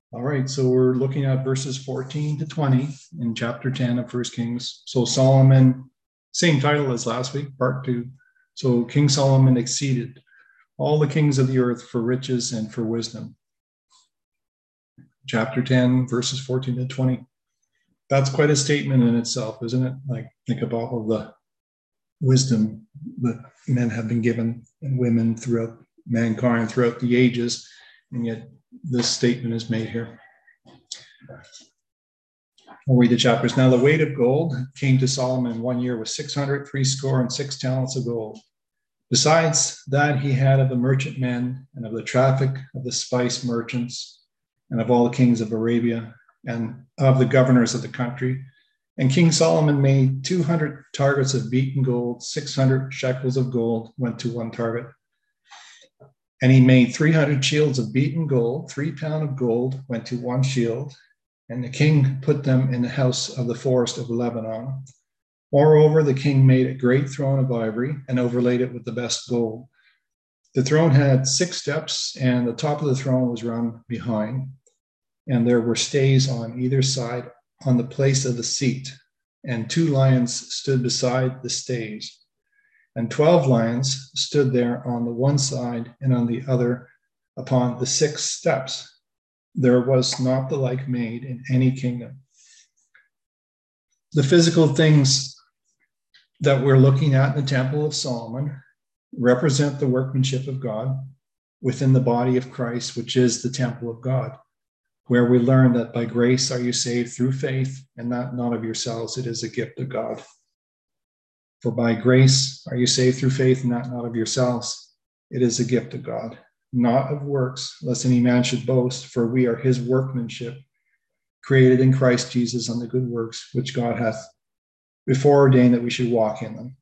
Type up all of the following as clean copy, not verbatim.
All right, so we're looking at verses 14 to 20 in chapter 10 of First Kings. So Solomon, same title as last week, part 2. So King Solomon exceeded all the kings of the earth for riches and for wisdom. Chapter 10, verses 14 to 20. That's quite a statement in itself, isn't it? Like, think about all the wisdom that men have been given and women throughout mankind, throughout the ages, and yet this statement is made here. I'll read the chapters. Now the weight of gold came to Solomon 1 year with 666 talents of gold. Besides that, he had of the merchantmen and of the traffic of the spice merchants and of all the kings of Arabia and of the governors of the country. And King Solomon made 200 targets of beaten gold, 600 shekels of gold went to one target. And he made 300 shields of beaten gold, 3 pounds of gold went to one shield. And the king put them in the house of the forest of Lebanon. Moreover, the king made a great throne of ivory and overlaid it with the best gold. The throne had 6 steps, and the top of the throne was run behind. And there were stays on either side on the place of the seat, and 2 lions stood beside the stays. And 12 lions stood there on the one side and on the other upon the 6 steps. There was not the like made in any kingdom. The physical things that we're looking at in the Temple of Solomon represent the workmanship of God within the body of Christ, which is the temple of God, where we learn that by grace are you saved through faith, and that not of yourselves, it is a gift of God. For by grace are you saved through faith, and that not of yourselves, it is a gift of God, not of works, lest any man should boast, for we are his workmanship, created in Christ Jesus unto good works, which God hath before ordained that we should walk in them.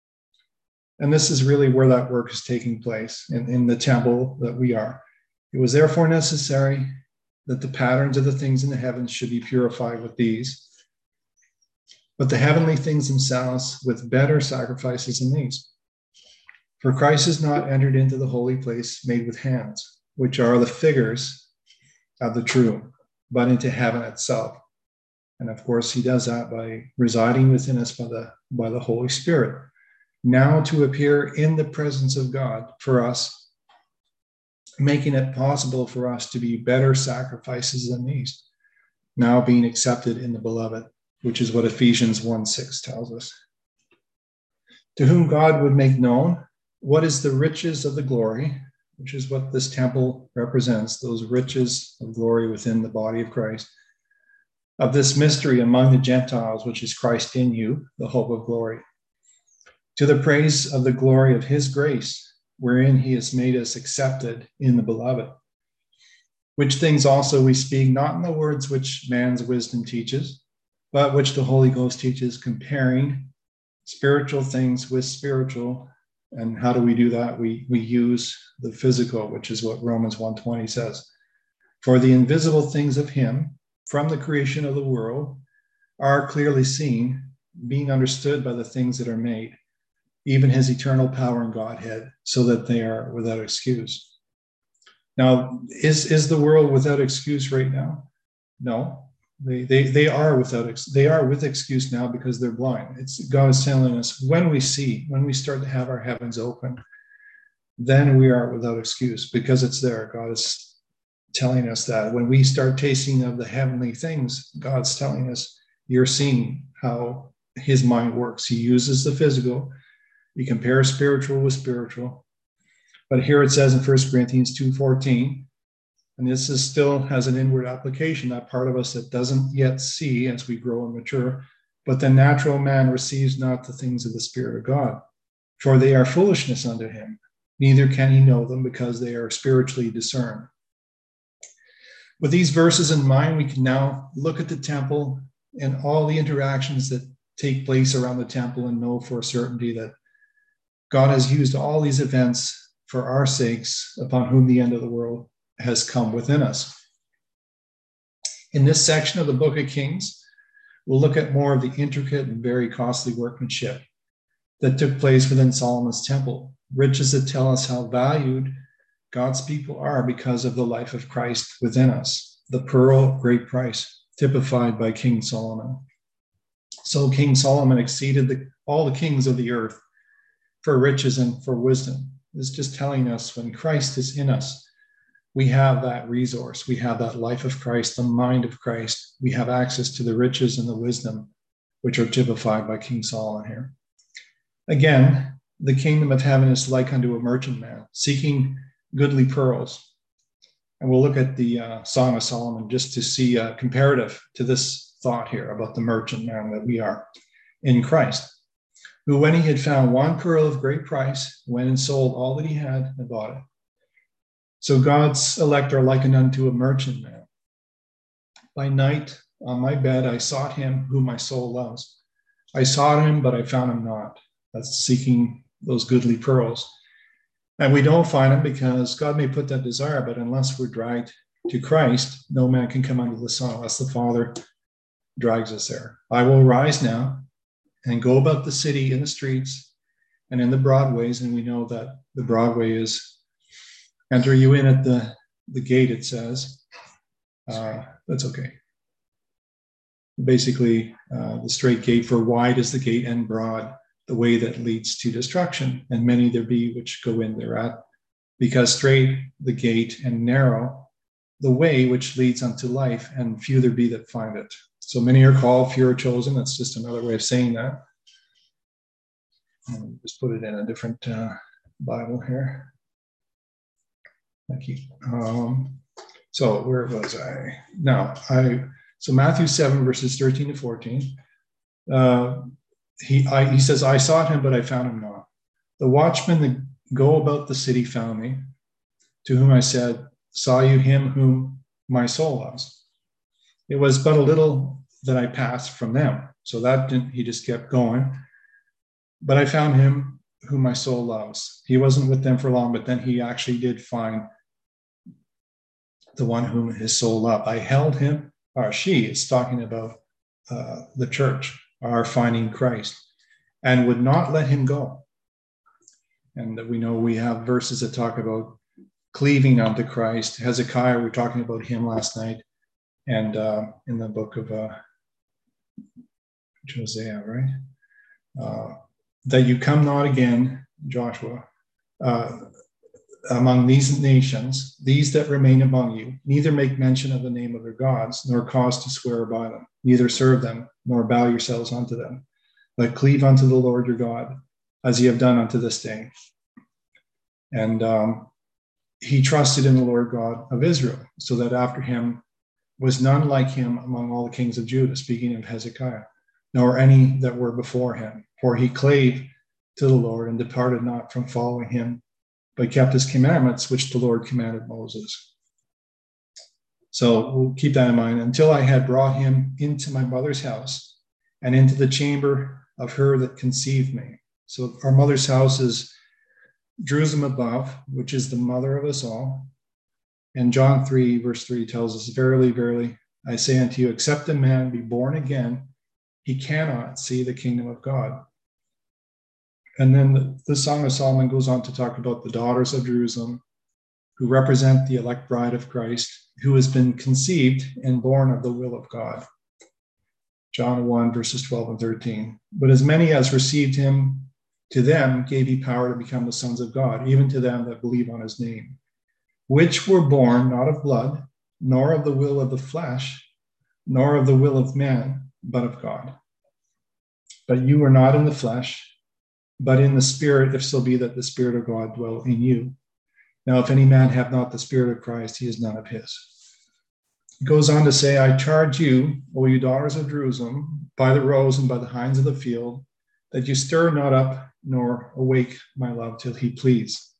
And this is really where that work is taking place, in the temple that we are. It was therefore necessary that the patterns of the things in the heavens should be purified with these, but the heavenly things themselves with better sacrifices than these. For Christ is not entered into the holy place made with hands, which are the figures of the true, but into heaven itself. And of course, he does that by residing within us by the Holy Spirit, now to appear in the presence of God for us, making it possible for us to be better sacrifices than these, now being accepted in the beloved, which is what Ephesians 1:6 tells us. To whom God would make known what is the riches of the glory, which is what this temple represents, those riches of glory within the body of Christ, of this mystery among the Gentiles, which is Christ in you, the hope of glory, to the praise of the glory of his grace, wherein he has made us accepted in the beloved. Which things also we speak, not in the words which man's wisdom teaches, but which the Holy Ghost teaches, comparing spiritual things with spiritual. And how do we do that? We use the physical, which is what Romans 1:20 says. For the invisible things of him from the creation of the world are clearly seen, being understood by the things that are made, even his eternal power and Godhead, so that they are without excuse. Now, is the world without excuse right now? No. They are with excuse now because they're blind. God is telling us when we start to have our heavens open, then we are without excuse because it's there. God is telling us that when we start tasting of the heavenly things, God's telling us you're seeing how his mind works. He uses the physical. He compares spiritual with spiritual. But here it says in 1 Corinthians 2:14, and this is still has an inward application, that part of us that doesn't yet see as we grow and mature, but the natural man receives not the things of the Spirit of God, for they are foolishness unto him, neither can he know them because they are spiritually discerned. With these verses in mind, we can now look at the temple and all the interactions that take place around the temple and know for certainty that God has used all these events for our sakes, upon whom the end of the world has come within us. In this section of the Book of Kings, we'll look at more of the intricate and very costly workmanship that took place within Solomon's temple, riches that tell us how valued God's people are because of the life of Christ within us. the pearl of great price, typified by King Solomon. So King Solomon exceeded all the kings of the earth for riches and for wisdom. It's just telling us when Christ is in us, we have that resource. We have that life of Christ, the mind of Christ. We have access to the riches and the wisdom, which are typified by King Solomon here. Again, the kingdom of heaven is like unto a merchantman seeking goodly pearls. And we'll look at the Song of Solomon just to see a comparative to this thought here about the merchantman that we are in Christ, who when he had found one pearl of great price, went and sold all that he had and bought it. So God's elect are likened unto a merchantman. By night on my bed I sought him whom my soul loves. I sought him, but I found him not. That's seeking those goodly pearls. And we don't find him because God may put that desire, but unless we're dragged to Christ, no man can come under the sun unless the Father drags us there. I will rise now and go about the city in the streets and in the broad ways. And we know that the broad way is enter you in at the gate, it says. That's okay. Basically, the straight gate, for wide is the gate and broad the way that leads to destruction, and many there be which go in thereat, because straight the gate and narrow the way which leads unto life, and few there be that find it. So many are called, few are chosen. That's just another way of saying that. Just put it in a different Bible here. Thank you. So where was I? So Matthew 7, verses 13 to 14. He says, I sought him, but I found him not. The watchmen that go about the city found me, to whom I said, saw you him whom my soul loves? It was but a little that I passed from them. So that didn't, he just kept going. But I found him whom my soul loves. He wasn't with them for long, but then he actually did find the one whom his soul loved. I held him, or she is talking about the church, are finding Christ, and would not let him go. And we know we have verses that talk about cleaving unto Christ. Hezekiah, we were talking about him last night, and in the book of Josiah, right? That you come not again, Joshua, among these nations, these that remain among you, neither make mention of the name of their gods, nor cause to swear by them, neither serve them, nor bow yourselves unto them, but cleave unto the Lord your God, as ye have done unto this day. And he trusted in the Lord God of Israel, so that after him was none like him among all the kings of Judah, speaking of Hezekiah, nor any that were before him. For he clave to the Lord and departed not from following him, but kept his commandments, which the Lord commanded Moses. So we'll keep that in mind. Until I had brought him into my mother's house and into the chamber of her that conceived me. So our mother's house is Jerusalem above, which is the mother of us all. And John 3, verse 3 tells us, verily, verily, I say unto you, except a man be born again, he cannot see the kingdom of God. And then the Song of Solomon goes on to talk about the daughters of Jerusalem, who represent the elect bride of Christ, who has been conceived and born of the will of God. John 1, verses 12 and 13. But as many as received him, to them gave he power to become the sons of God, even to them that believe on his name, which were born not of blood, nor of the will of the flesh, nor of the will of man, but of God. But you are not in the flesh, but in the Spirit, if so be that the Spirit of God dwell in you. Now, if any man have not the Spirit of Christ, he is none of his. He goes on to say, I charge you, O you daughters of Jerusalem, by the roes and by the hinds of the field, that you stir not up nor awake my love till he please.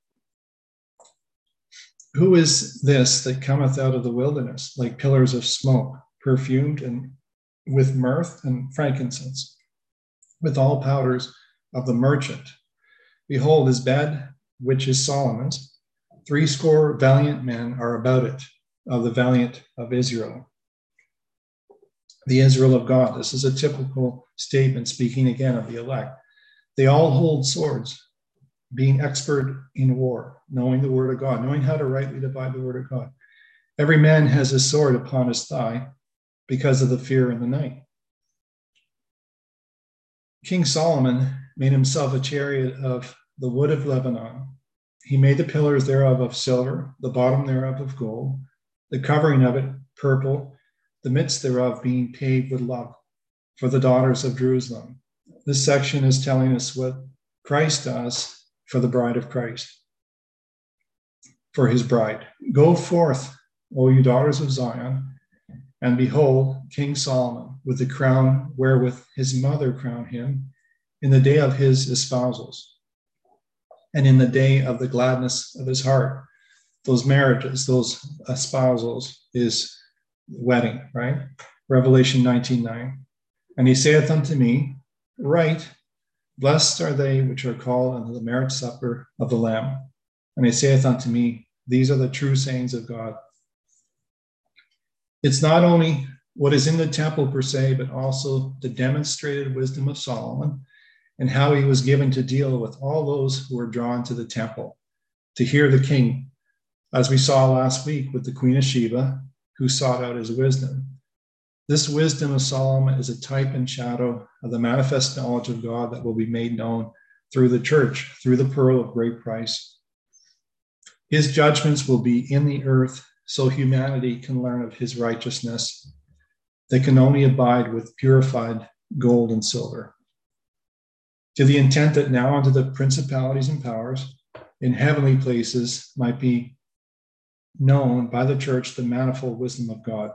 Who is this that cometh out of the wilderness like pillars of smoke, perfumed and with mirth and frankincense, with all powders of the merchant? Behold, his bed, which is Solomon's, 80 valiant men are about it, of the valiant of Israel. The Israel of God. This is a typical statement speaking again of the elect. They all hold swords, being expert in war, knowing the word of God, knowing how to rightly divide the word of God. Every man has a sword upon his thigh because of the fear in the night. King Solomon made himself a chariot of the wood of Lebanon. He made the pillars thereof of silver, the bottom thereof of gold, the covering of it purple, the midst thereof being paved with love for the daughters of Jerusalem. This section is telling us what Christ does for the bride of Christ, for his bride. Go forth, O you daughters of Zion, and behold, King Solomon, with the crown wherewith his mother crowned him in the day of his espousals, and in the day of the gladness of his heart. Those marriages, those espousals is wedding, right? Revelation 19:9. And he saith unto me, Right, blessed are they which are called unto the marriage supper of the Lamb. And he saith unto me, These are the true sayings of God. It's not only what is in the temple per se, but also the demonstrated wisdom of Solomon and how he was given to deal with all those who were drawn to the temple to hear the king, as we saw last week with the Queen of Sheba, who sought out his wisdom. This wisdom of Solomon is a type and shadow of the manifest knowledge of God that will be made known through the church, through the pearl of great price. His judgments will be in the earth, so humanity can learn of his righteousness. They can only abide with purified gold and silver. To the intent that now unto the principalities and powers in heavenly places might be known by the church the manifold wisdom of God.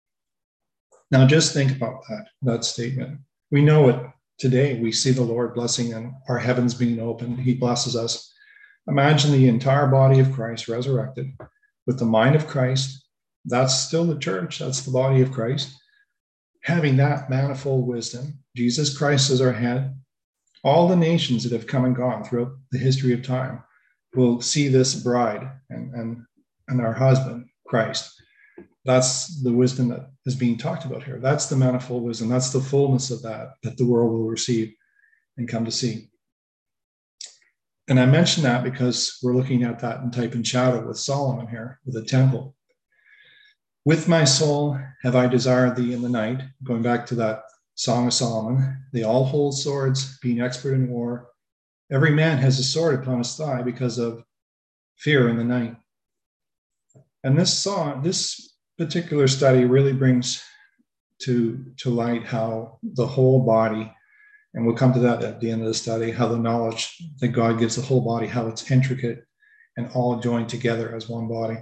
Now just think about that statement. We know it today. We see the Lord blessing and our heavens being opened. He blesses us. Imagine the entire body of Christ resurrected with the mind of Christ. That's still the church. That's the body of Christ. Having that manifold wisdom, Jesus Christ as our head, all the nations that have come and gone throughout the history of time will see this bride and our husband, Christ. That's the wisdom that is being talked about here. That's the manifold wisdom. That's the fullness of that the world will receive and come to see. And I mention that because we're looking at that in type and shadow with Solomon here, with the temple. With my soul have I desired thee in the night, going back to that Song of Solomon. They all hold swords, being expert in war. Every man has a sword upon his thigh because of fear in the night. And this particular study really brings to light how the whole body, and we'll come to that at the end of the study, how the knowledge that God gives the whole body, how it's intricate and all joined together as one body.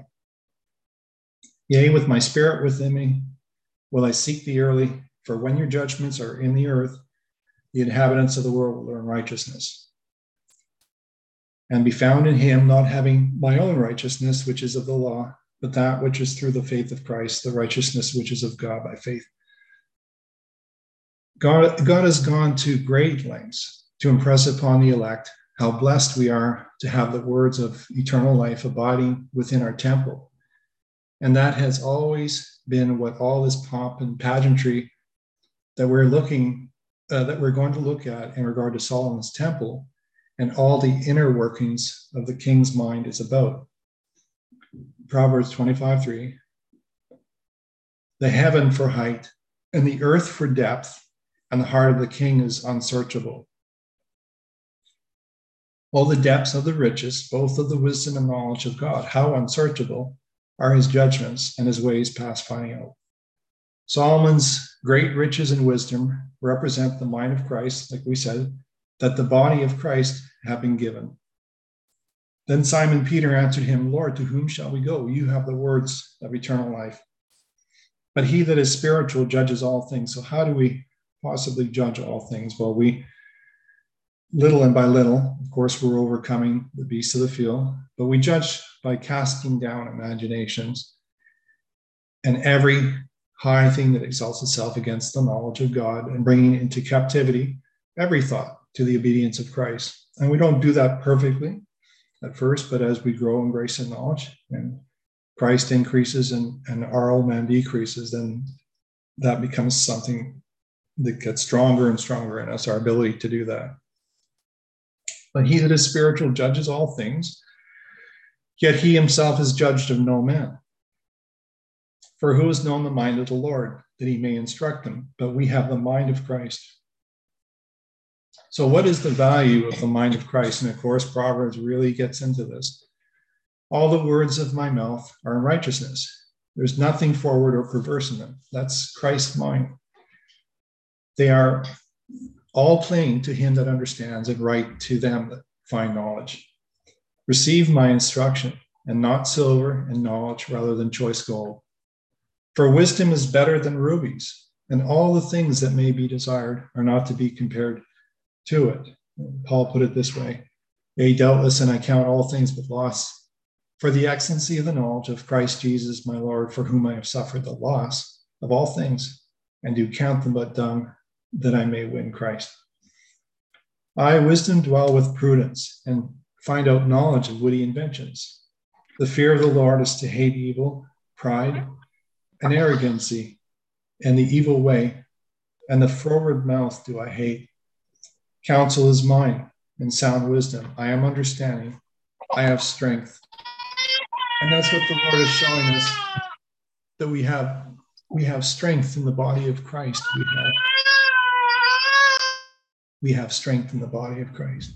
Yea, with my spirit within me will I seek thee early, for when your judgments are in the earth, the inhabitants of the world will learn righteousness and be found in him, not having my own righteousness, which is of the law, but that which is through the faith of Christ, the righteousness which is of God by faith. God has gone to great lengths to impress upon the elect how blessed we are to have the words of eternal life abiding within our temple. And that has always been what all this pomp and pageantry that we're going to look at in regard to Solomon's temple and all the inner workings of the king's mind is about. Proverbs 25:3, the heaven for height and the earth for depth, and the heart of the king is unsearchable. All the depths of the riches, both of the wisdom and knowledge of God, how unsearchable are his judgments and his ways past finding out. Solomon's great riches and wisdom represent the mind of Christ, like we said, that the body of Christ have been given. Then Simon Peter answered him, Lord, to whom shall we go? You have the words of eternal life. But he that is spiritual judges all things. So how do we possibly judge all things? Well, we, little and by little, of course, we're overcoming the beasts of the field, but we judge by casting down imaginations and every high thing that exalts itself against the knowledge of God and bringing into captivity every thought to the obedience of Christ. And we don't do that perfectly at first, but as we grow in grace and knowledge and Christ increases and our old man decreases, then that becomes something that gets stronger and stronger in us, our ability to do that. But he that is spiritual judges all things, yet he himself is judged of no man. For who has known the mind of the Lord, that he may instruct him? But we have the mind of Christ. So what is the value of the mind of Christ? And of course, Proverbs really gets into this. All the words of my mouth are in righteousness. There's nothing forward or perverse in them. That's Christ's mind. They are all plain to him that understands, and right to them that find knowledge. Receive my instruction, and not silver, and knowledge rather than choice gold. For wisdom is better than rubies, and all the things that may be desired are not to be compared to it. Paul put it this way: yea, doubtless, and I count all things but loss, for the excellency of the knowledge of Christ Jesus my Lord, for whom I have suffered the loss of all things, and do count them but dung, that I may win Christ. I, wisdom, dwell with prudence, and find out knowledge of witty inventions. The fear of the Lord is to hate evil, pride, and arrogancy, and the evil way, and the froward mouth do I hate. Counsel is mine, and sound wisdom. I am understanding. I have strength. And that's what the Lord is showing us, that we have strength in the body of Christ. We have strength in the body of Christ.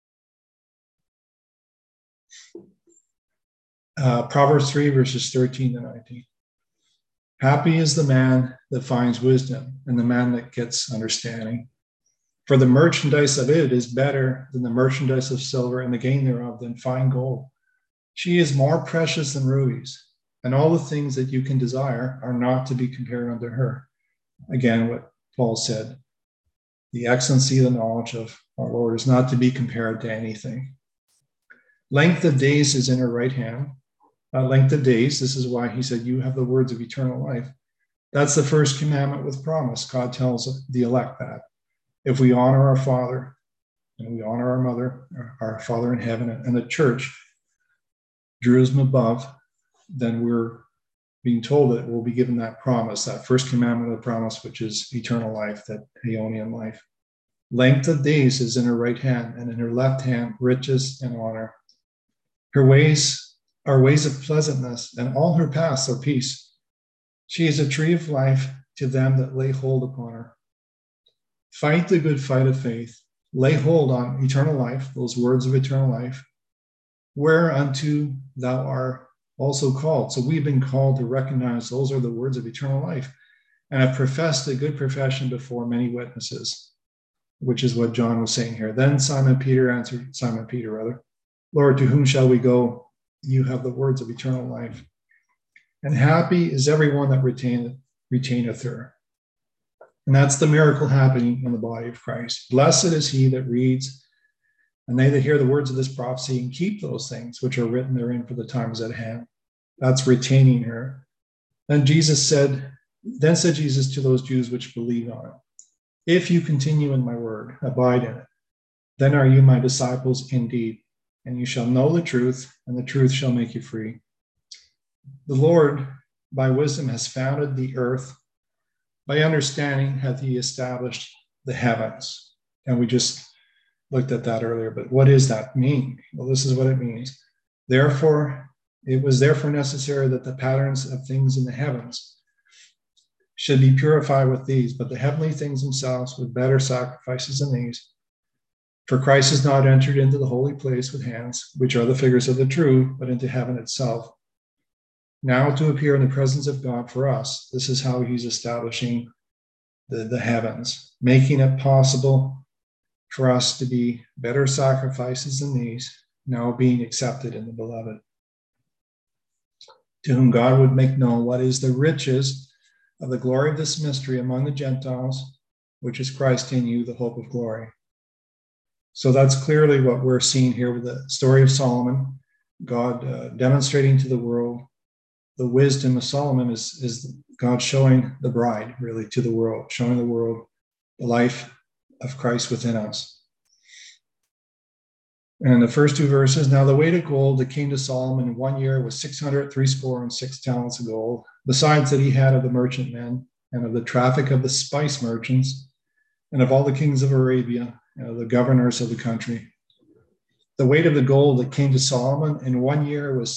Proverbs 3, verses 13 to 19. Happy is the man that finds wisdom, and the man that gets understanding. For the merchandise of it is better than the merchandise of silver, and the gain thereof than fine gold. She is more precious than rubies, and all the things that you can desire are not to be compared unto her. Again, what Paul said, the excellency of the knowledge of our Lord is not to be compared to anything. Length of days is in her right hand. Length of days, this is why he said, you have the words of eternal life. That's the first commandment with promise. God tells the elect that. If we honor our father and we honor our mother, our Father in heaven, and the church, Jerusalem above, then we're being told that we'll be given that promise, that first commandment of the promise, which is eternal life, that aeonian life. Length of days is in her right hand, and in her left hand, riches and honor. Her ways are ways of pleasantness, and all her paths are peace. She is a tree of life to them that lay hold upon her. Fight the good fight of faith. Lay hold on eternal life, those words of eternal life, whereunto thou art also called. So we've been called to recognize those are the words of eternal life, and have professed a good profession before many witnesses, which is what John was saying here. Then Simon Peter answered, Lord, to whom shall we go? You have the words of eternal life. And happy is everyone that retaineth her. And that's the miracle happening in the body of Christ. Blessed is he that reads, and they that hear the words of this prophecy and keep those things which are written therein, for the time is at hand. That's retaining her. Then said Jesus to those Jews which believed on it, if you continue in my word, abide in it, then are you my disciples indeed, and you shall know the truth, and the truth shall make you free. The Lord, by wisdom, has founded the earth. By understanding hath he established the heavens. And we just looked at that earlier, but what does that mean? Well, this is what it means. It was therefore necessary that the patterns of things in the heavens should be purified with these, but the heavenly things themselves with better sacrifices than these. For Christ has not entered into the holy place with hands, which are the figures of the true, but into heaven itself. Now to appear in the presence of God for us. This is how he's establishing the heavens, making it possible for us to be better sacrifices than these, now being accepted in the beloved. To whom God would make known what is the riches of the glory of this mystery among the Gentiles, which is Christ in you, the hope of glory. So that's clearly what we're seeing here with the story of Solomon. God demonstrating to the world the wisdom of Solomon is God showing the bride, really, to the world, showing the world the life of Christ within us. And the first two verses, now the weight of gold that came to Solomon in 1 year was 666 talents of gold, besides that he had of the merchantmen and of the traffic of the spice merchants and of all the kings of Arabia and of the governors of the country. The weight of the gold that came to Solomon in 1 year was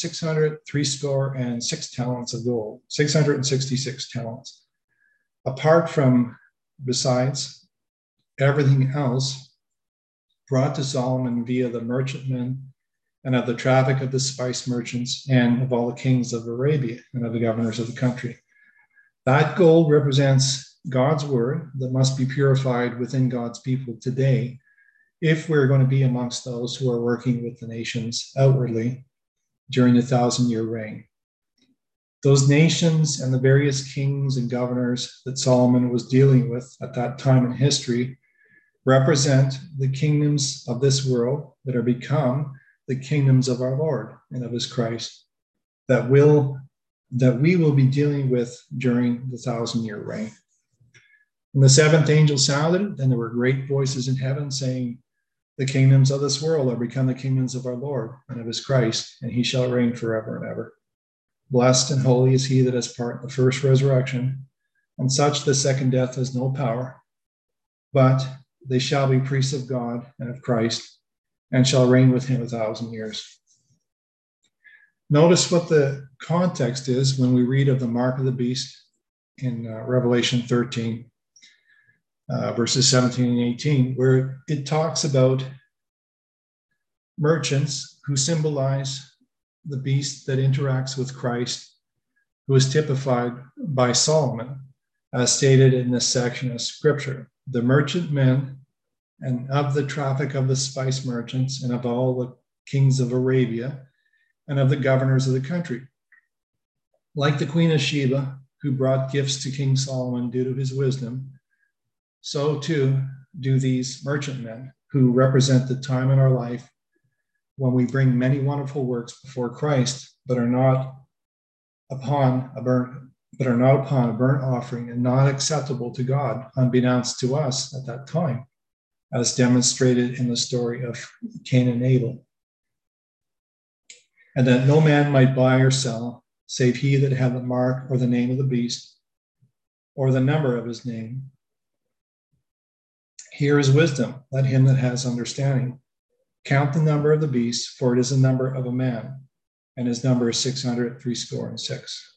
666 talents of gold, 666 talents. Apart from, besides everything else brought to Solomon via the merchantmen and of the traffic of the spice merchants and of all the kings of Arabia and of the governors of the country. That gold represents God's word that must be purified within God's people today if we're going to be amongst those who are working with the nations outwardly during the 1,000-year reign. Those nations and the various kings and governors that Solomon was dealing with at that time in history represent the kingdoms of this world that are become the kingdoms of our Lord and of his Christ that we will be dealing with during the 1,000-year reign. When the seventh angel sounded, then there were great voices in heaven saying, the kingdoms of this world are become the kingdoms of our Lord and of his Christ, and he shall reign forever and ever. Blessed and holy is he that has part in the first resurrection, and such the second death has no power, but they shall be priests of God and of Christ, and shall reign with him 1,000 years. Notice what the context is when we read of the mark of the beast in Revelation 13, verses 17 and 18, where it talks about merchants who symbolize the beast that interacts with Christ, who is typified by Solomon, as stated in this section of scripture. The merchantmen and of the traffic of the spice merchants and of all the kings of Arabia and of the governors of the country. Like the Queen of Sheba, who brought gifts to King Solomon due to his wisdom, so too do these merchantmen who represent the time in our life when we bring many wonderful works before Christ, but are not upon a burnt offering and not acceptable to God, unbeknownst to us at that time, as demonstrated in the story of Cain and Abel. And that no man might buy or sell, save he that had the mark or the name of the beast, or the number of his name. Here is wisdom, let him that has understanding count the number of the beast, for it is the number of a man, and his number is 666.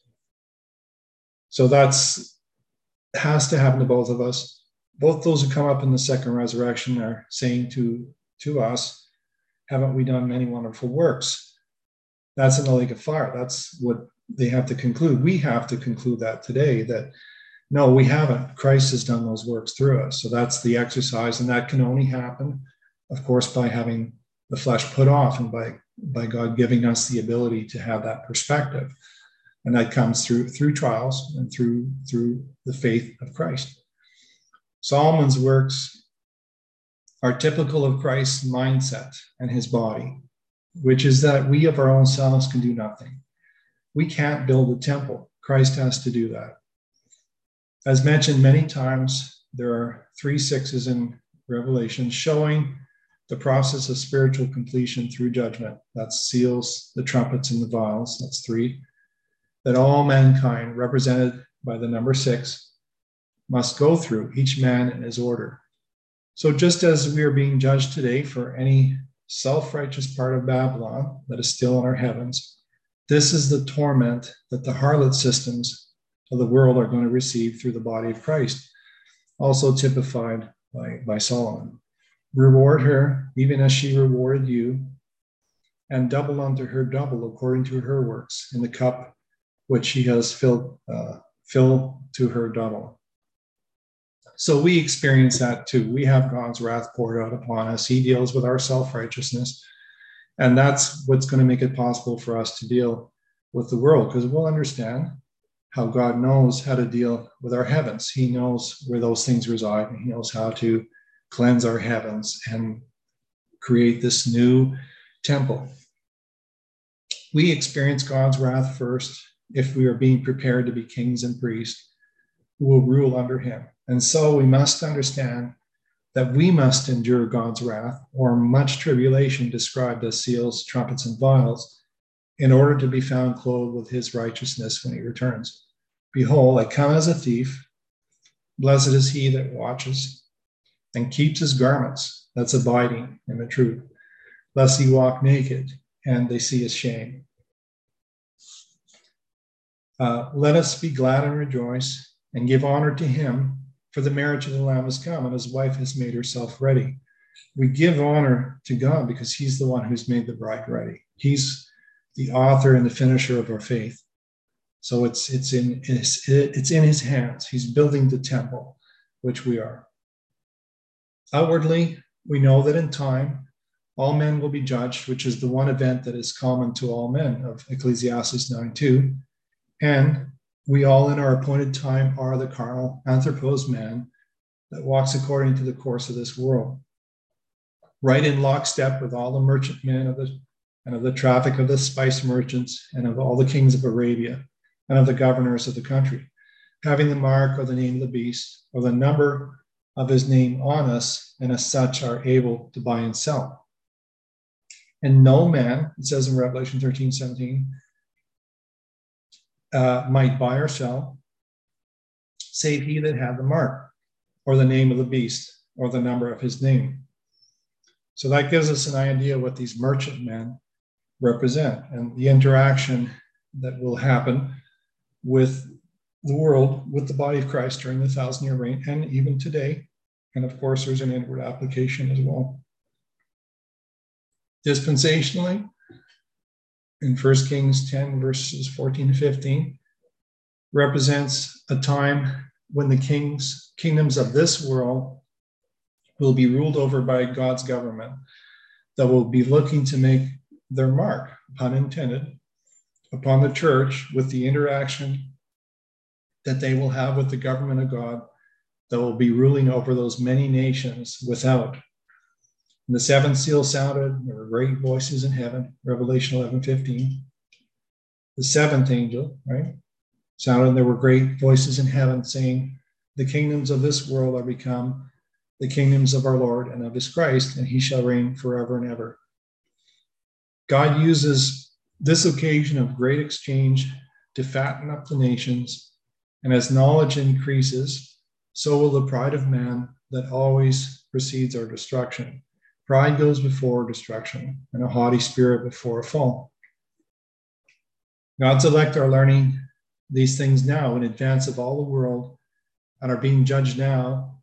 So that's has to happen to both of us. Both those who come up in the second resurrection are saying to us, haven't we done many wonderful works? That's in the lake of fire. That's what they have to conclude. We have to conclude that today, that no, we haven't. Christ has done those works through us. So that's the exercise, and that can only happen, of course, by having the flesh put off and by God giving us the ability to have that perspective. And that comes through trials and through the faith of Christ. Solomon's works are typical of Christ's mindset and his body, which is that we of our own selves can do nothing. We can't build a temple. Christ has to do that. As mentioned many times, there are 3 6s in Revelation showing the process of spiritual completion through judgment. That's seals, the trumpets, and the vials. That's 3. That all mankind, represented by the number 6, must go through, each man in his order. So just as we are being judged today for any self-righteous part of Babylon that is still in our heavens, this is the torment that the harlot systems of the world are going to receive through the body of Christ, also typified by Solomon. Reward her, even as she rewarded you, and double unto her double according to her works, in the cup which she has filled to her double. So we experience that too. We have God's wrath poured out upon us. He deals with our self-righteousness. And that's what's going to make it possible for us to deal with the world, because we'll understand how God knows how to deal with our heavens. He knows where those things reside, and he knows how to cleanse our heavens and create this new temple. We experience God's wrath first if we are being prepared to be kings and priests who will rule under him. And so we must understand that we must endure God's wrath, or much tribulation described as seals, trumpets, and vials, in order to be found clothed with his righteousness when he returns. Behold, I come as a thief. Blessed is he that watches and keeps his garments, that's abiding in the truth, lest he walk naked and they see his shame. Let us be glad and rejoice and give honor to him, for the marriage of the Lamb has come and his wife has made herself ready. We give honor to God because he's the one who's made the bride ready. He's the author and the finisher of our faith. So it's in his hands. He's building the temple, which we are. Outwardly, we know that in time, all men will be judged, which is the one event that is common to all men of Ecclesiastes 9:2. And we all in our appointed time are the carnal anthropos man that walks according to the course of this world, right in lockstep with all the merchantmen of the traffic of the spice merchants and of all the kings of Arabia and of the governors of the country, having the mark or the name of the beast or the number of his name on us, and as such are able to buy and sell. And no man, it says in Revelation 13:17, might buy or sell, save he that had the mark, or the name of the beast, or the number of his name. So that gives us an idea of what these merchantmen represent and the interaction that will happen with the world, with the body of Christ during the 1,000-year reign, and even today. And of course, there's an inward application as well. Dispensationally, in 1 Kings 10, verses 14 to 15, represents a time when the kingdoms of this world will be ruled over by God's government that will be looking to make their mark, pun intended, upon the church with the interaction that they will have with the government of God that will be ruling over those many nations without. And the seventh seal sounded, there were great voices in heaven, Revelation 11:15. The seventh angel, right, sounded, and there were great voices in heaven saying, the kingdoms of this world are become the kingdoms of our Lord and of his Christ, and he shall reign forever and ever. God uses this occasion of great exchange to fatten up the nations, and as knowledge increases, so will the pride of man that always precedes our destruction. Pride goes before destruction, and a haughty spirit before a fall. God's elect are learning these things now in advance of all the world, and are being judged now.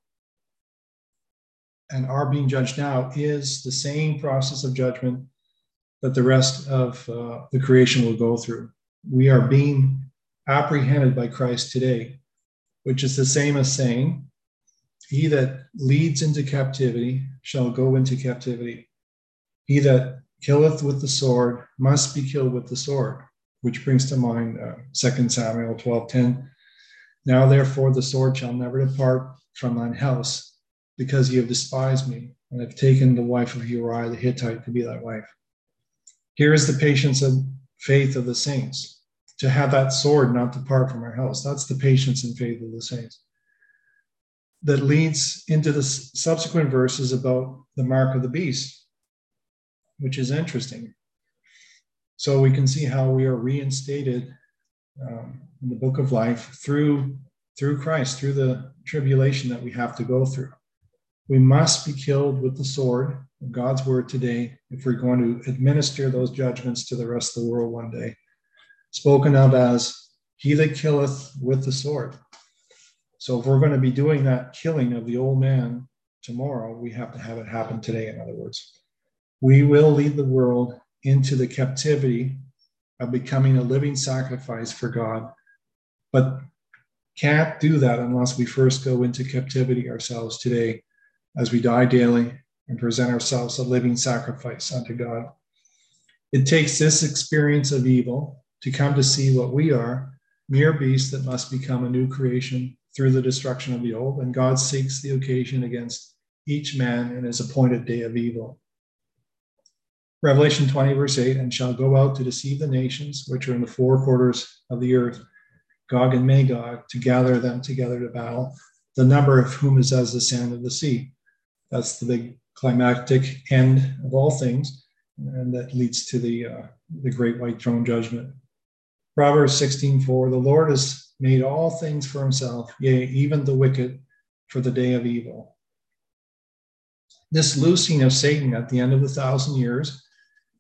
And our being judged now is the same process of judgment that the rest of the creation will go through. We are being apprehended by Christ today, which is the same as saying, he that leads into captivity shall go into captivity. He that killeth with the sword must be killed with the sword, which brings to mind 2 Samuel 12:10. Now therefore the sword shall never depart from thine house, because ye have despised me, and have taken the wife of Uriah the Hittite to be thy wife. Here is the patience of faith of the saints, to have that sword not depart from our house. That's the patience and faith of the saints. That leads into the subsequent verses about the mark of the beast, which is interesting. So we can see how we are reinstated in the book of life through Christ, through the tribulation that we have to go through. We must be killed with the sword of God's word today if we're going to administer those judgments to the rest of the world one day. Spoken of as he that killeth with the sword. So if we're going to be doing that killing of the old man tomorrow, we have to have it happen today, in other words. We will lead the world into the captivity of becoming a living sacrifice for God, but can't do that unless we first go into captivity ourselves today as we die daily and present ourselves a living sacrifice unto God. It takes this experience of evil to come to see what we are, mere beasts that must become a new creation through the destruction of the old, and God seeks the occasion against each man in his appointed day of evil. Revelation 20, verse 8, and shall go out to deceive the nations which are in the four quarters of the earth, Gog and Magog, to gather them together to battle, the number of whom is as the sand of the sea. That's the big climactic end of all things, and that leads to the great white throne judgment. Proverbs 16:4, the Lord has made all things for himself, yea, even the wicked for the day of evil. This loosing of Satan at the end of the 1,000 years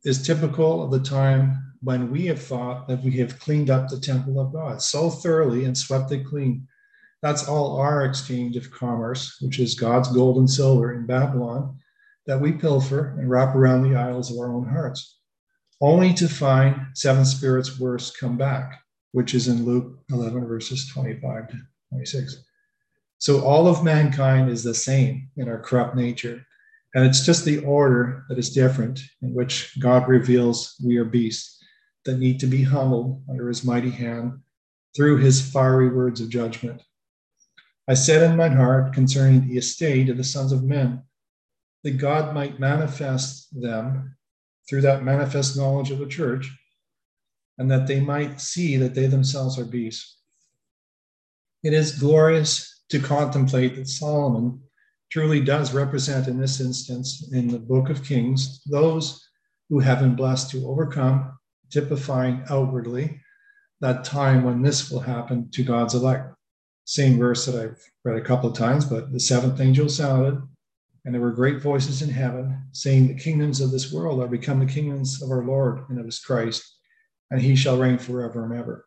is typical of the time when we have thought that we have cleaned up the temple of God so thoroughly and swept it clean. That's all our exchange of commerce, which is God's gold and silver in Babylon, that we pilfer and wrap around the idols of our own hearts, only to find seven spirits worse come back, which is in Luke 11, verses 25 to 26. So all of mankind is the same in our corrupt nature. And it's just the order that is different, in which God reveals we are beasts that need to be humbled under his mighty hand through his fiery words of judgment. I said in my heart concerning the estate of the sons of men, that God might manifest them through that manifest knowledge of the church, and that they might see that they themselves are beasts. It is glorious to contemplate that Solomon truly does represent, in this instance, in the book of Kings, those who have been blessed to overcome, typifying outwardly that time when this will happen to God's elect. Same verse that I've read a couple of times, but the seventh angel sounded, and there were great voices in heaven saying, the kingdoms of this world are become the kingdoms of our Lord and of his Christ, and he shall reign forever and ever.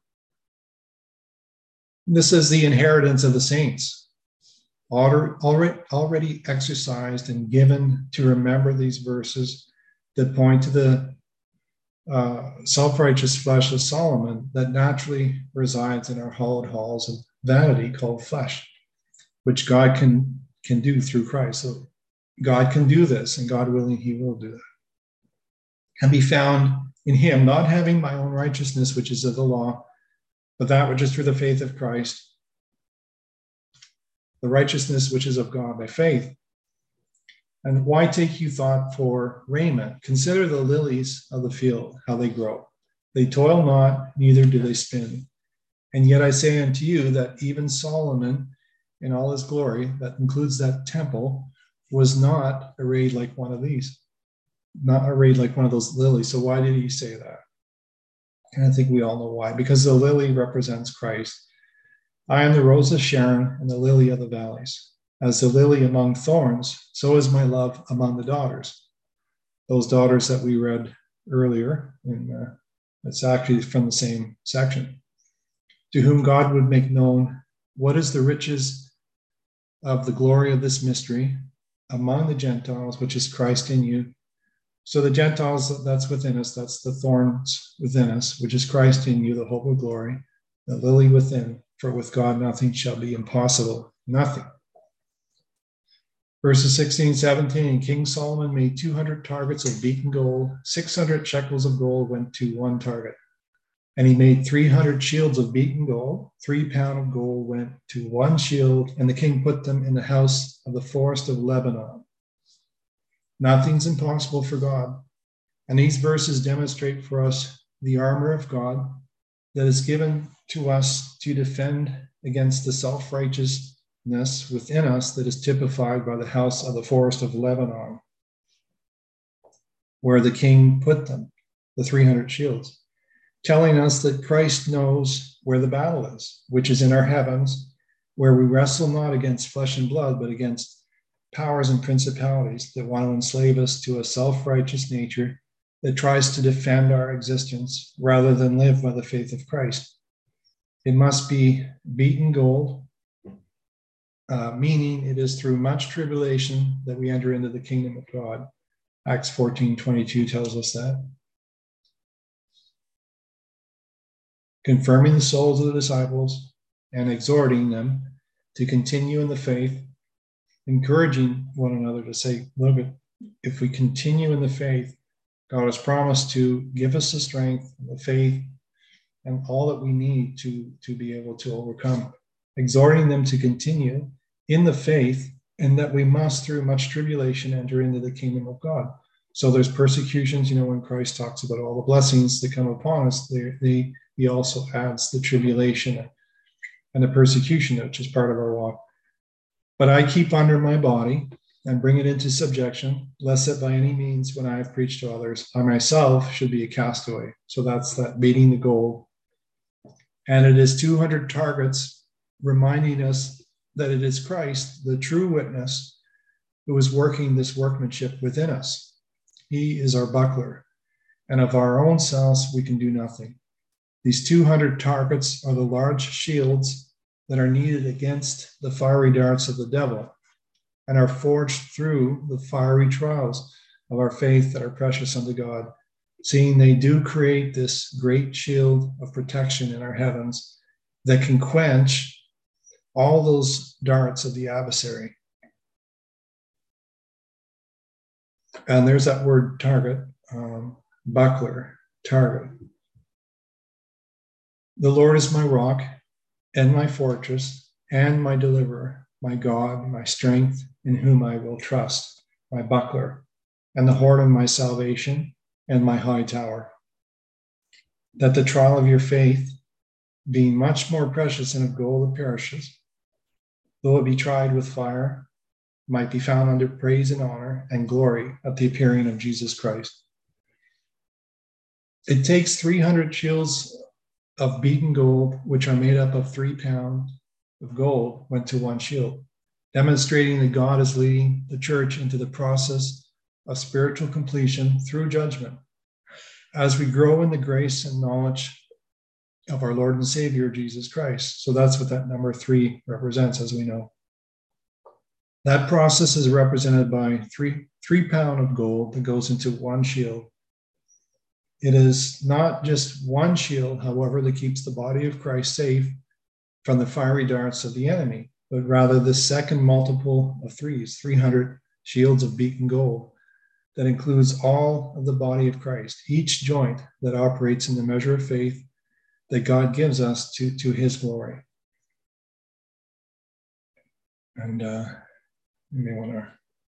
This is the inheritance of the saints, already exercised and given to remember these verses that point to the self-righteous flesh of Solomon that naturally resides in our hallowed halls of vanity called flesh, which God can do through Christ. So God can do this, and God willing, he will do that. And be found in him, not having my own righteousness, which is of the law, but that which is through the faith of Christ, the righteousness which is of God by faith. And why take you thought for raiment? Consider the lilies of the field, how they grow. They toil not, neither do they spin. And yet I say unto you that even Solomon, in all his glory, that includes that temple, was not arrayed like one of these, not arrayed like one of those lilies. So why did he say that? And I think we all know why. Because the lily represents Christ. I am the rose of Sharon and the lily of the valleys. As the lily among thorns, so is my love among the daughters. Those daughters that we read earlier, it's actually from the same section. To whom God would make known what is the riches of the glory of this mystery among the Gentiles, which is Christ in you. So the Gentiles, that's within us, that's the thorns within us, which is Christ in you, the hope of glory, the lily within, for with God nothing shall be impossible, nothing. Verses 16, 17, King Solomon made 200 targets of beaten gold, 600 shekels of gold went to one target. And he made 300 shields of beaten gold, 3 pounds of gold went to one shield, and the king put them in the house of the forest of Lebanon. Nothing's impossible for God. And these verses demonstrate for us the armor of God that is given to us to defend against the self-righteousness within us that is typified by the house of the forest of Lebanon, where the king put them, the 300 shields, telling us that Christ knows where the battle is, which is in our heavens, where we wrestle not against flesh and blood, but against powers and principalities that want to enslave us to a self-righteous nature that tries to defend our existence rather than live by the faith of Christ. It must be beaten gold, meaning it is through much tribulation that we enter into the kingdom of God. Acts 14:22 tells us that. Confirming the souls of the disciples and exhorting them to continue in the faith, encouraging one another to say, look, if we continue in the faith, God has promised to give us the strength, the faith, and all that we need to be able to overcome. Exhorting them to continue in the faith, and that we must, through much tribulation, enter into the kingdom of God. So there's persecutions, when Christ talks about all the blessings that come upon us, he also adds the tribulation and the persecution, which is part of our walk. But I keep under my body and bring it into subjection, lest that by any means, when I have preached to others, I myself should be a castaway. So that's that beating the goal. And it is 200 targets reminding us that it is Christ, the true witness, who is working this workmanship within us. He is our buckler. and of our own selves we can do nothing. These 200 targets are the large shields that are needed against the fiery darts of the devil and are forged through the fiery trials of our faith that are precious unto God, seeing they do create this great shield of protection in our heavens that can quench all those darts of the adversary. And there's that word target, buckler, target. The Lord is my rock and my fortress and my deliverer, my God, my strength, in whom I will trust, my buckler, and the horn of my salvation, and my high tower. That the trial of your faith, being much more precious than of gold that perishes, though it be tried with fire, might be found unto praise and honor and glory at the appearing of Jesus Christ. It takes 300 shields of beaten gold, which are made up of 3 pounds of gold, went to one shield, demonstrating that God is leading the church into the process of spiritual completion through judgment as we grow in the grace and knowledge of our Lord and Savior, Jesus Christ. So that's what that number 3 represents, as we know. That process is represented by 3 pounds of gold that goes into one shield. It is not just one shield, however, that keeps the body of Christ safe from the fiery darts of the enemy, but rather the second multiple of 300 shields of beaten gold that includes all of the body of Christ, each joint that operates in the measure of faith that God gives us to his glory. And you may want to,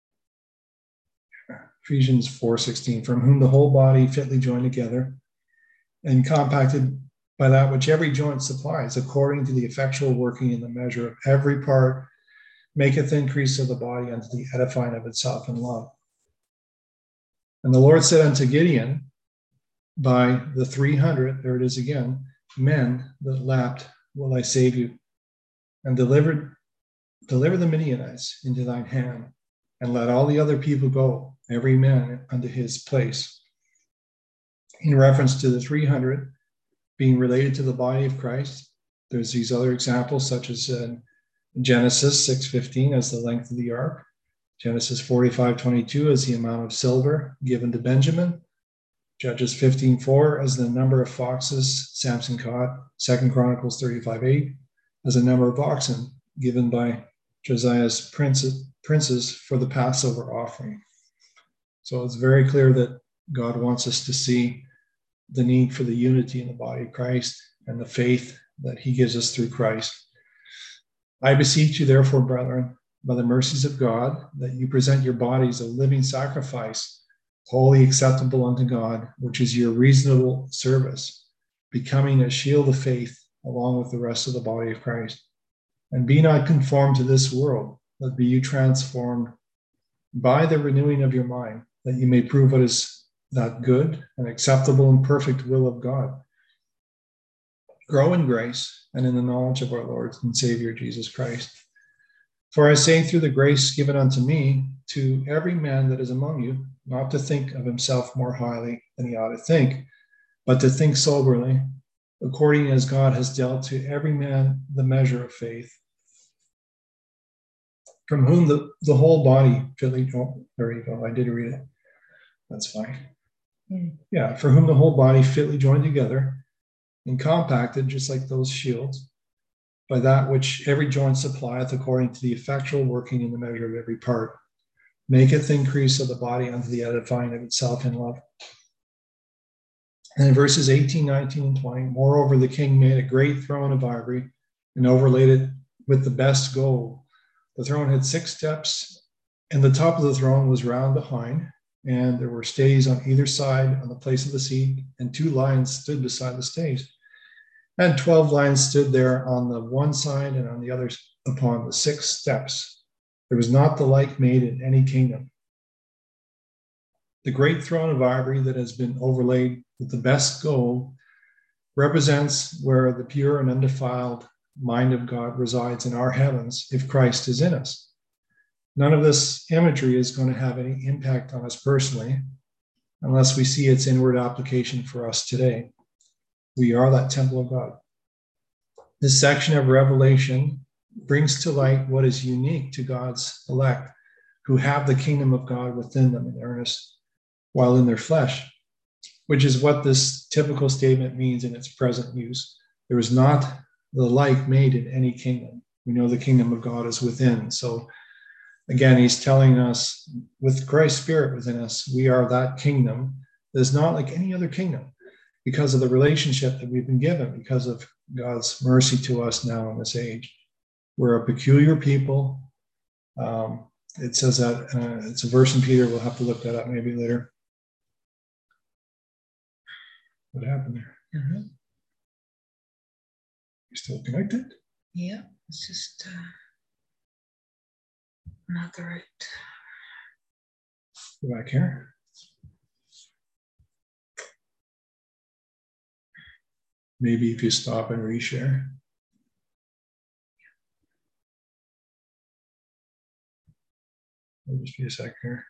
Ephesians 4:16, from whom the whole body fitly joined together and compacted by that which every joint supplies, according to the effectual working in the measure of every part, maketh increase of the body unto the edifying of itself in love. And the Lord said unto Gideon, by the 300, there it is again, men that lapped will I save you, and deliver the Midianites into thine hand, and let all the other people go, every man unto his place. In reference to the 300 being related to the body of Christ, there's these other examples, such as Genesis 6:15 as the length of the ark, Genesis 45:22 as the amount of silver given to Benjamin, Judges 15:4 as the number of foxes Samson caught, 2 Chronicles 35:8 as the number of oxen given by Josiah's princes for the Passover offering. So it's very clear that God wants us to see the need for the unity in the body of Christ and the faith that he gives us through Christ. I beseech you, therefore, brethren, by the mercies of God, that you present your bodies a living sacrifice, wholly acceptable unto God, which is your reasonable service, becoming a shield of faith along with the rest of the body of Christ. And be not conformed to this world, but be you transformed by the renewing of your mind, that you may prove what is that good and acceptable and perfect will of God. Grow in grace and in the knowledge of our Lord and Savior Jesus Christ. For I say through the grace given unto me, to every man that is among you, not to think of himself more highly than he ought to think, but to think soberly, according as God has dealt to every man the measure of faith. From whom the whole body fitly, there you go, I did read it. That's fine. Yeah, for whom the whole body fitly joined together and compacted, just like those shields, by that which every joint supplieth, according to the effectual working in the measure of every part, maketh increase of the body unto the edifying of itself in love. And in verses 18, 19, and 20, moreover, the king made a great throne of ivory and overlaid it with the best gold. The throne had 6 steps, and the top of the throne was round behind, and there were stays on either side on the place of the seat, and 2 lions stood beside the stays. And 12 lions stood there on the one side and on the other upon the 6 steps. There was not the like made in any kingdom. The great throne of ivory that has been overlaid with the best gold represents where the pure and undefiled mind of God resides in our heavens if Christ is in us. None of this imagery is going to have any impact on us personally. unless we see its inward application for us today. We are that temple of God. This section of Revelation brings to light what is unique to God's elect, who have the kingdom of God within them in earnest while in their flesh, which is what this typical statement means in its present use. There is not the like made in any kingdom. We know the kingdom of God is within. So again, he's telling us with Christ's Spirit within us, we are that kingdom that is not like any other kingdom because of the relationship that we've been given, because of God's mercy to us now in this age. We're a peculiar people. It says that it's a verse in Peter. We'll have to look that up maybe later. What happened there? Mm-hmm. You still connected? Yeah, it's just not the right. Go back here. Maybe if you stop and reshare. I'll just be a sec here.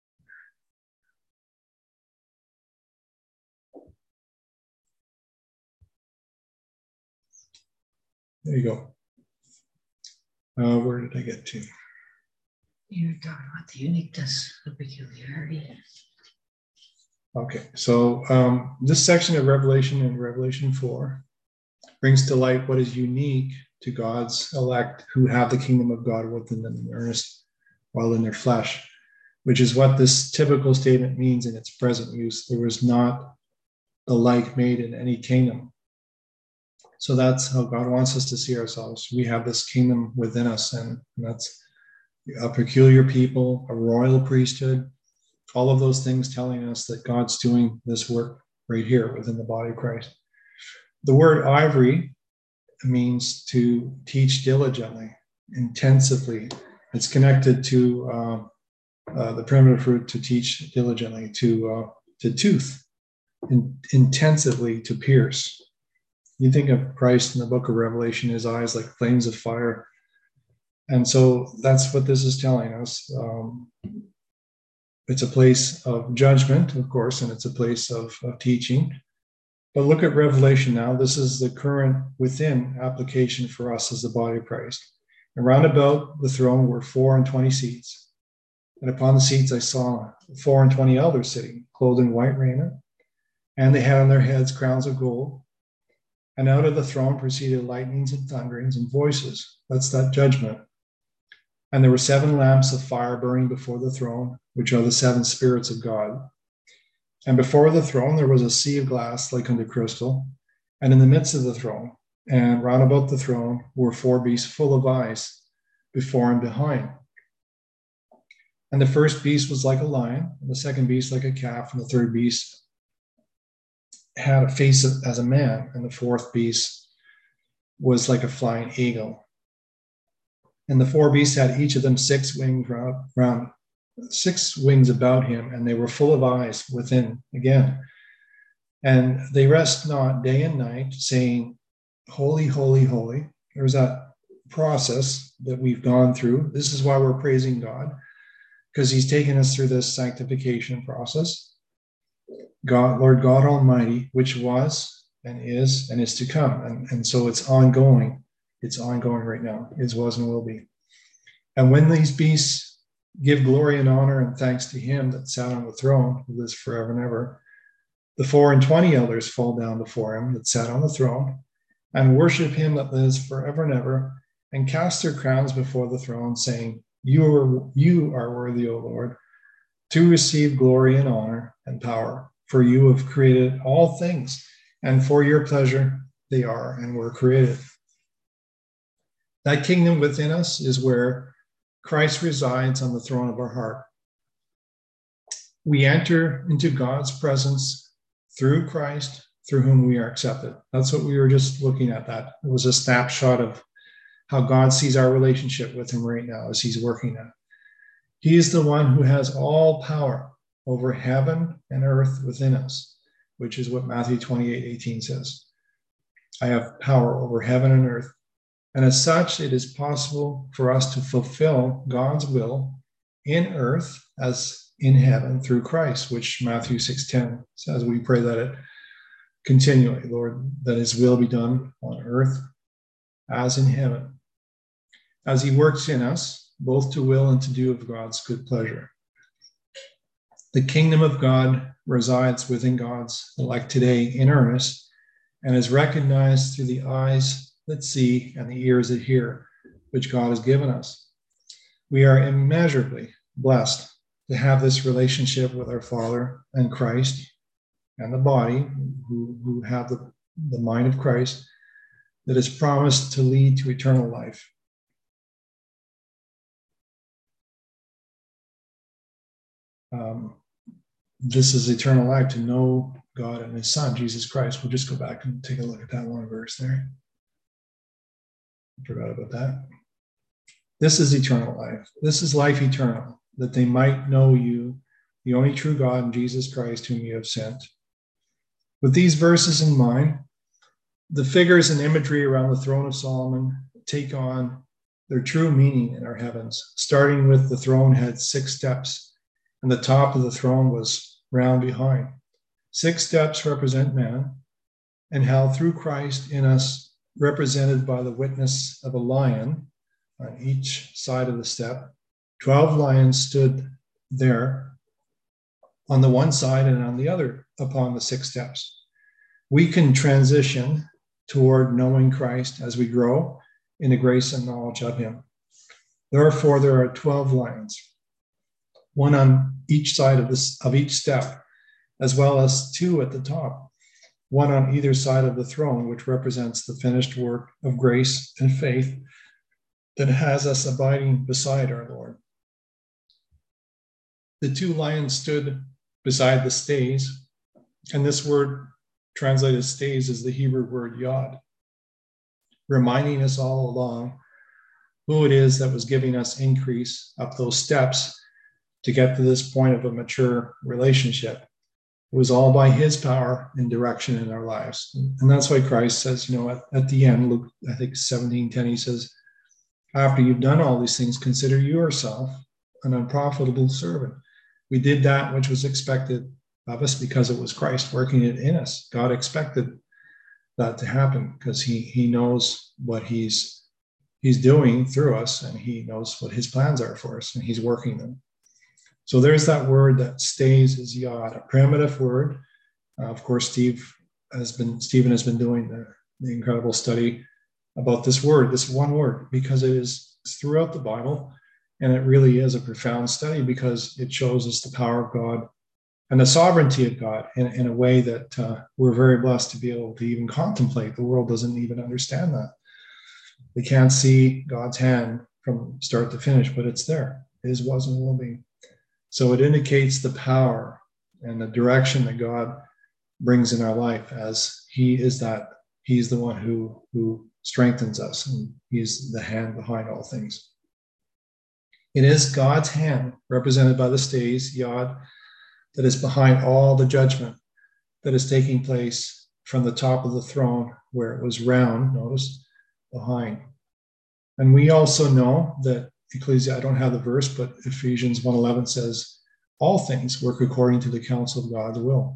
There you go. Where did I get to? You're talking about the uniqueness, the peculiarity. Okay, so this section of Revelation in Revelation 4 brings to light what is unique to God's elect who have the kingdom of God within them in earnest while in their flesh, which is what this typical statement means in its present use. There was not the like made in any kingdom. So that's how God wants us to see ourselves. We have this kingdom within us, and that's a peculiar people, a royal priesthood, all of those things telling us that God's doing this work right here within the body of Christ. The word ivory means to teach diligently, intensively. It's connected to the primitive root to teach diligently, to tooth, intensively to pierce. You think of Christ in the book of Revelation, his eyes like flames of fire. And so that's what this is telling us. It's a place of judgment, of course, and it's a place of teaching. But look at Revelation now. This is the current within application for us as the body of Christ. And round about the throne were 24 seats. And upon the seats I saw 24 elders sitting, clothed in white raiment, and they had on their heads crowns of gold. And out of the throne proceeded lightnings and thunderings and voices. That's that judgment. And there were 7 lamps of fire burning before the throne, which are the 7 spirits of God. And before the throne there was a sea of glass like unto crystal, and in the midst of the throne, and round about the throne, were 4 beasts full of eyes, before and behind. And the first beast was like a lion, and the second beast like a calf, and the third beast had a face as a man, and the fourth beast was like a flying eagle. And the 4 beasts had each of them 6 wings round 6 wings about him, and they were full of eyes within again. And they rest not day and night, saying, Holy, holy, holy. There's that process that we've gone through. This is why we're praising God, because he's taken us through this sanctification process. God, Lord God Almighty, which was and is to come. And so it's ongoing. It's ongoing right now. It was and will be. And when these beasts give glory and honor and thanks to him that sat on the throne, who lives forever and ever, the 24 elders fall down before him that sat on the throne and worship him that lives forever and ever, and cast their crowns before the throne, saying, You are worthy, O Lord, to receive glory and honor and power, for you have created all things, and for your pleasure they are and were created. That kingdom within us is where Christ resides on the throne of our heart. We enter into God's presence through Christ, through whom we are accepted. That's what we were just looking at. That it was a snapshot of how God sees our relationship with him right now as he's working at. He is the one who has all power over heaven and earth within us, which is what Matthew 28:18 says. I have power over heaven and earth. And as such, it is possible for us to fulfill God's will in earth as in heaven through Christ, which Matthew 6:10 says. We pray that it continually, Lord, that his will be done on earth as in heaven, as he works in us, both to will and to do of God's good pleasure. The kingdom of God resides within God's elect today in earnest and is recognized through the eyes that see and the ears that hear, which God has given us. We are immeasurably blessed to have this relationship with our Father and Christ and the body who have the mind of Christ that is promised to lead to eternal life. This is eternal life, to know God and his Son, Jesus Christ. We'll just go back and take a look at that one verse there. I forgot about that. This is eternal life. This is life eternal, that they might know you, the only true God, and Jesus Christ, whom you have sent. With these verses in mind, the figures and imagery around the throne of Solomon take on their true meaning in our heavens, starting with the throne had 6 steps, and the top of the throne was round behind. 6 steps represent man, and how through Christ in us, represented by the witness of a lion on each side of the step, 12 lions stood there on the one side and on the other upon the 6 steps. We can transition toward knowing Christ as we grow in the grace and knowledge of him. Therefore, there are 12 lions, one on each side of each step, as well as 2 at the top, one on either side of the throne, which represents the finished work of grace and faith that has us abiding beside our Lord. The 2 lions stood beside the stays, and this word translated stays is the Hebrew word yod, reminding us all along who it is that was giving us increase up those steps to get to this point of a mature relationship. It was all by his power and direction in our lives. And that's why Christ says, at the end, Luke, I think 17:10, he says, after you've done all these things, consider yourself an unprofitable servant. We did that which was expected of us because it was Christ working it in us. God expected that to happen because he knows what he's doing through us, and he knows what his plans are for us, and he's working them. So there's that word that stays is yod, a primitive word. Of course, Stephen has been doing the incredible study about this word, this one word, because it is throughout the Bible, and it really is a profound study because it shows us the power of God and the sovereignty of God in a way that we're very blessed to be able to even contemplate. The world doesn't even understand that. They can't see God's hand from start to finish, but it's there. His was and will be. So it indicates the power and the direction that God brings in our life, as he's the one who strengthens us, and he's the hand behind all things. It is God's hand, represented by the stays, yod, that is behind all the judgment that is taking place from the top of the throne, where it was round, notice, behind. And we also know that I don't have the verse, but Ephesians 1:11 says, all things work according to the counsel of God's will.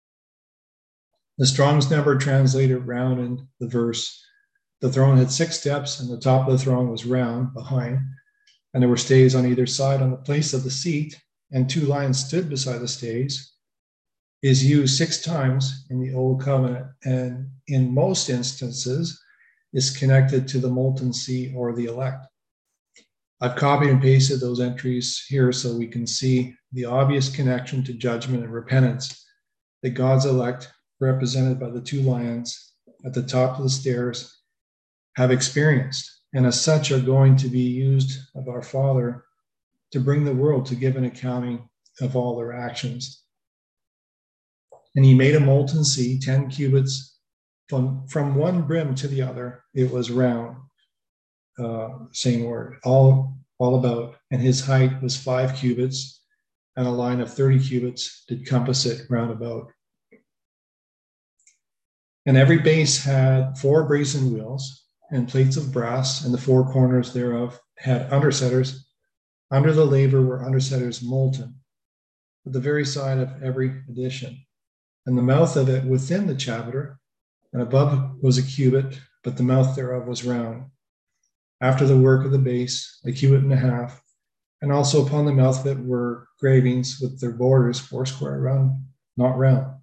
The Strong's never translated round in the verse. The throne had 6 steps, and the top of the throne was round behind, and there were stays on either side on the place of the seat, and 2 lions stood beside the stays, is used 6 times in the Old Covenant, and in most instances is connected to the molten sea or the elect. I've copied and pasted those entries here so we can see the obvious connection to judgment and repentance that God's elect, represented by the 2 lions at the top of the stairs, have experienced, and as such are going to be used of our Father to bring the world to give an accounting of all their actions. And he made a molten sea, 10 cubits from one brim to the other. It was round. Same word, all about, and his height was 5 cubits, and a line of 30 cubits did compass it round about. And every base had 4 brazen wheels and plates of brass, and the 4 corners thereof had undersetters. Under the laver were undersetters molten. at the very side of every edition. And the mouth of it within the chapiter, and above was a cubit, but the mouth thereof was round. After the work of the base, a cubit and a half, and also upon the mouth of it were gravings with their borders foursquare round, not round.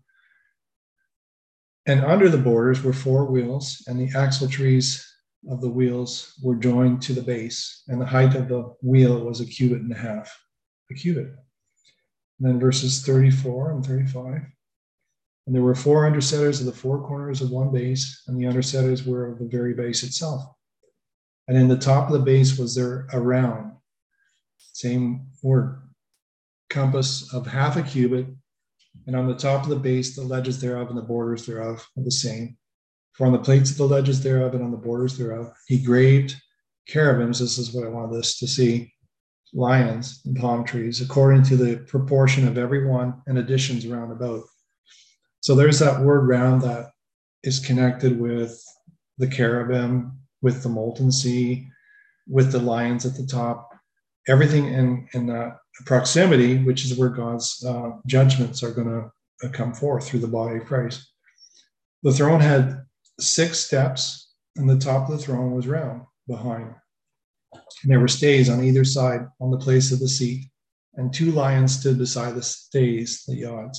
And under the borders were 4 wheels, and the axletrees of the wheels were joined to the base, and the height of the wheel was a cubit and a half, a cubit. And then verses 34 and 35. And there were 4 undersetters of the 4 corners of one base, and the undersetters were of the very base itself. And in the top of the base was there a round, same word, compass of half a cubit, and on the top of the base, the ledges thereof and the borders thereof are the same. For on the plates of the ledges thereof and on the borders thereof, he graved cherubims. This is what I wanted us to see, lions and palm trees, according to the proportion of every one, and additions round about. So there's that word round that is connected with the cherubim, with the molten sea, with the lions at the top, everything in that proximity, which is where God's judgments are going to come forth through the body of Christ. The throne had 6 steps, and the top of the throne was round behind. And there were stays on either side on the place of the seat, and 2 lions stood beside the stays, the yods.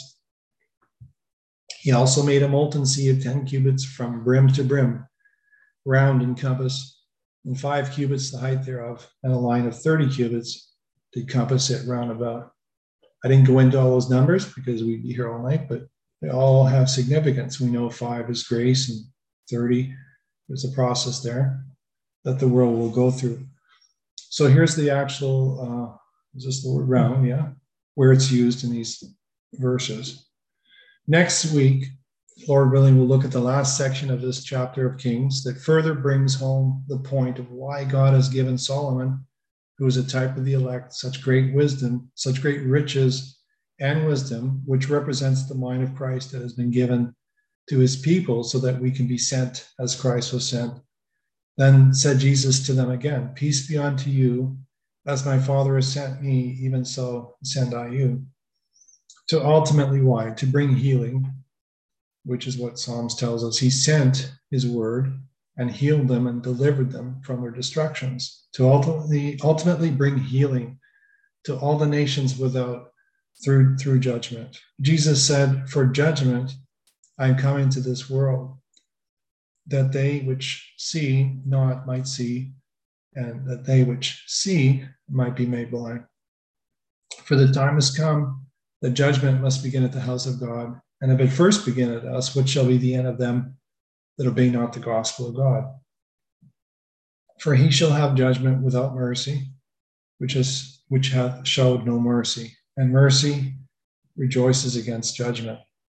He also made a molten sea of 10 cubits from brim to brim, round in compass, and 5 cubits the height thereof, and a line of 30 cubits to compass it round about. I didn't go into all those numbers because we'd be here all night, but they all have significance. We know 5 is grace, and 30, there's a process there that the world will go through. So here's the actual, is this the word round? Yeah, where it's used in these verses. Next week, Lord willing, we'll look at the last section of this chapter of Kings that further brings home the point of why God has given Solomon, who is a type of the elect, such great wisdom, such great riches and wisdom, which represents the mind of Christ that has been given to his people so that we can be sent as Christ was sent. Then said Jesus to them again, peace be unto you, as my Father has sent me, even so send I you. To ultimately why? To bring healing, which is what Psalms tells us. He sent his word and healed them and delivered them from their destructions, to ultimately bring healing to all the nations without through judgment. Jesus said, for judgment I am coming to this world, that they which see not might see, and that they which see might be made blind. For the time has come that judgment must begin at the house of God, and if it first begin at us, what shall be the end of them that obey not the gospel of God? For he shall have judgment without mercy, which hath showed no mercy, and mercy rejoices against judgment,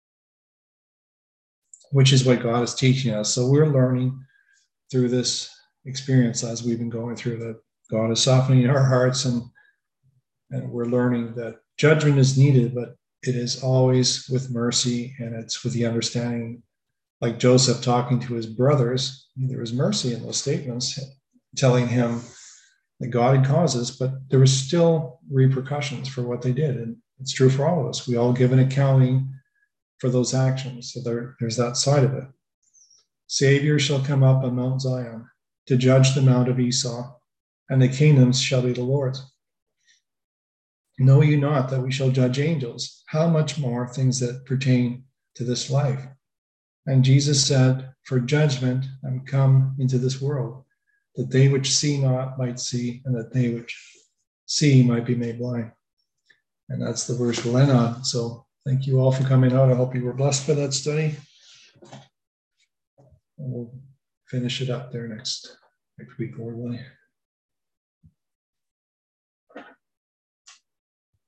which is what God is teaching us. So we're learning through this experience as we've been going through that God is softening our hearts, and we're learning that judgment is needed, but it is always with mercy, and it's with the understanding, like Joseph talking to his brothers, there was mercy in those statements, telling him that God had causes, but there was still repercussions for what they did. And it's true for all of us. We all give an accounting for those actions. So there's that side of it. Savior shall come up on Mount Zion to judge the mount of Esau, and the kingdoms shall be the Lord's. Know you not that we shall judge angels? How much more things that pertain to this life? And Jesus said, for judgment I'm come into this world, that they which see not might see, and that they which see might be made blind. And that's the verse we'll end on. So thank you all for coming out. I hope you were blessed by that study. And we'll finish it up there next week, Lord willing.